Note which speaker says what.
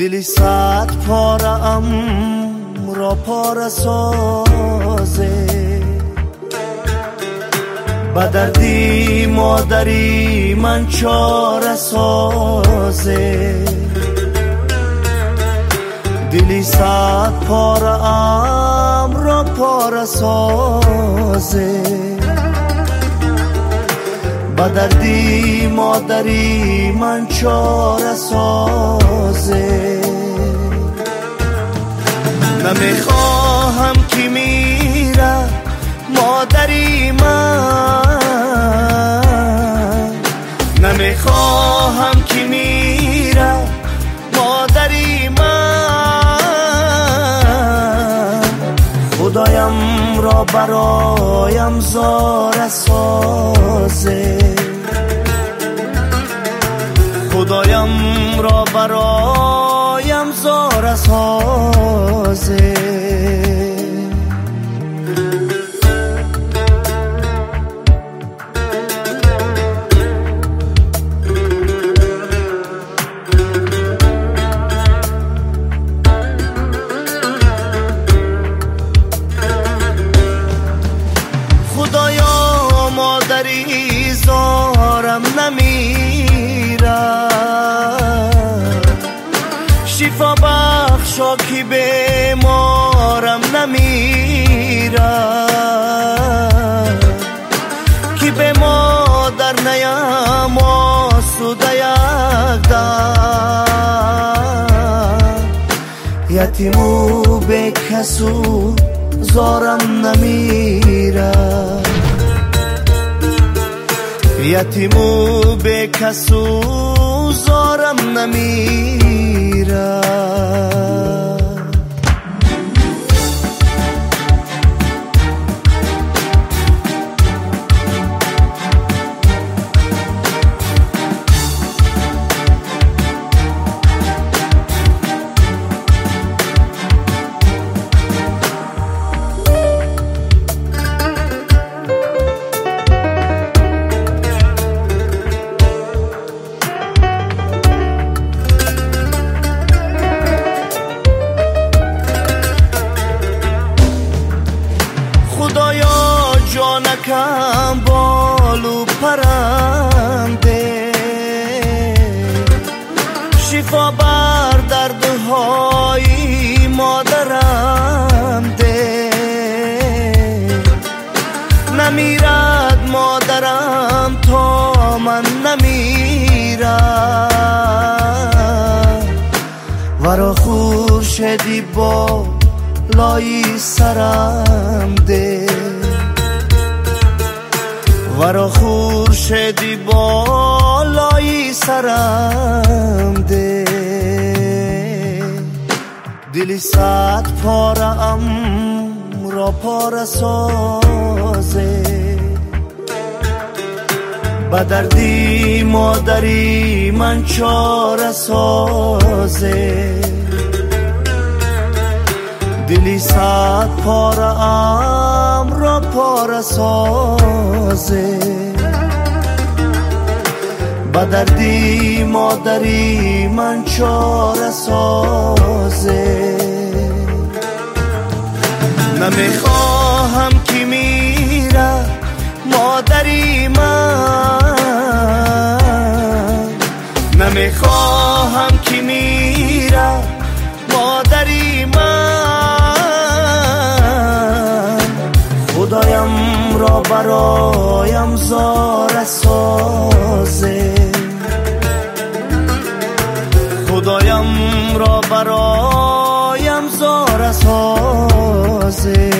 Speaker 1: دلی صد پاره ام را پاره سازه، به دردی مادری من چاره سازه. دلی صد پاره ام را پاره سازه، به دردی مادری من چاره سازه. نمیخواهم که میره مادری من، نمیخواهم که میره مادری من. خدایم را برایم زار سازه، خدایم را برایم زار سازه. خدایا مادری زارم نمیره، شفا بخشا که بیمارم نمیره، که به مادر نیم آسوده یک در، یتیم و به کسو زارم نمیره، یتیم و به کسو زارم نمیره. خدایا جانکم بالو پرنده، شفا بر دردهای مادرم ده. نمیرد مادرم تا من نمیرم، ورا خورشیدی با لای سرم ده، ورا خورشیدی بالای سرم ده. دلی صد پاره ام را پاره سازه، به دردی مادری من چاره سازه. دلی صد پاره ام را پاره سازه، به دردی مادری من چاره سازه. نمیخواهم که میره مادری من، نمیخواهم که میره مادری من. خدایم را برایم زار سازه، خدایم را برایم زار سازه.